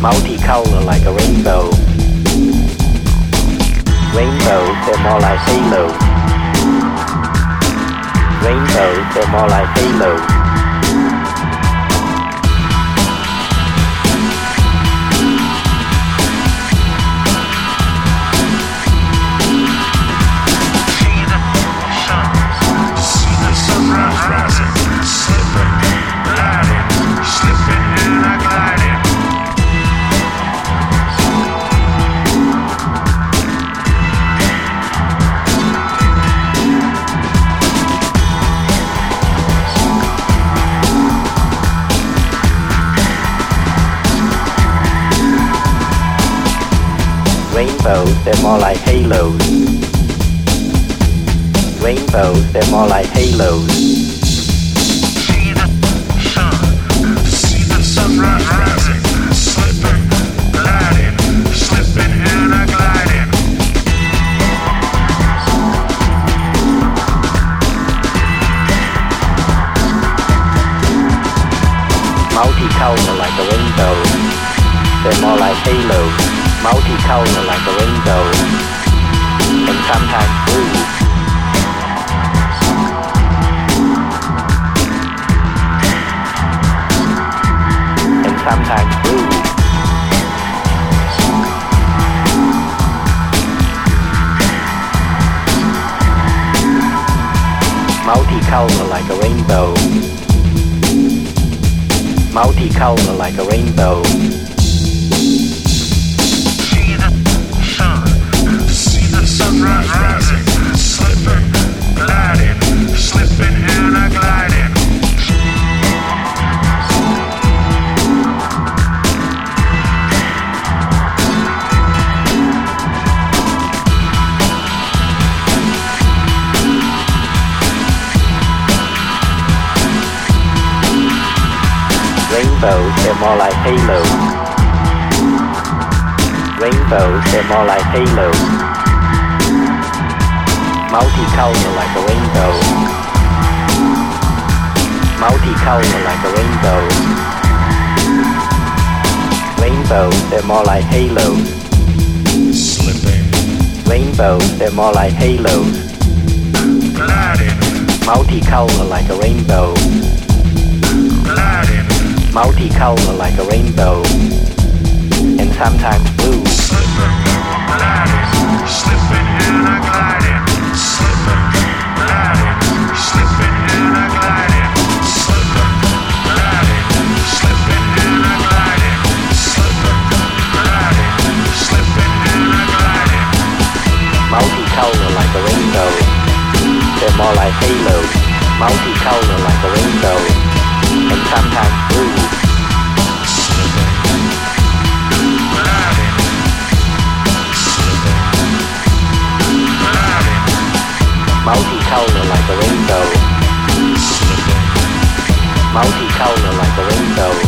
multicolor like a rainbow. Rainbows, they're more like halos. Rainbows, they're more like halos. Rainbows, they're more like halos. Rainbows, they're more like halos. See the sun, see the sunrise rising, slipping, gliding, slipping and a gliding. Multicolor like a rainbow, they're more like halos. Multicolor like a rainbow, and sometimes blue. And sometimes blue. Multicolor like a rainbow. Multicolor like a rainbow. Sunrise rising, slipping, gliding, slipping and a gliding. Rainbows, they're more like halos. Rainbows, they're more like halos. Multicolor like a rainbow. Multicolor like a rainbow. Rainbows, they're more like halos. Slipping. Rainbows, they're more like halos. Gliding. Multicolor like a rainbow. Gliding. Multicolor like a rainbow. And sometimes blue. Slipping, gliding, slipping and a gliding. Slipping, gliding, slipping and a gliding. Slipping, gliding, slipping and a gliding. Slipping, gliding, slipping and a gliding. Multicolor like a rainbow. They're more like halos. Multicolor like a rainbow. And sometimes blue. Slipping, gliding, slipping, gliding. Multicolor like a rainbow. Slipping. Multicolor like a rainbow.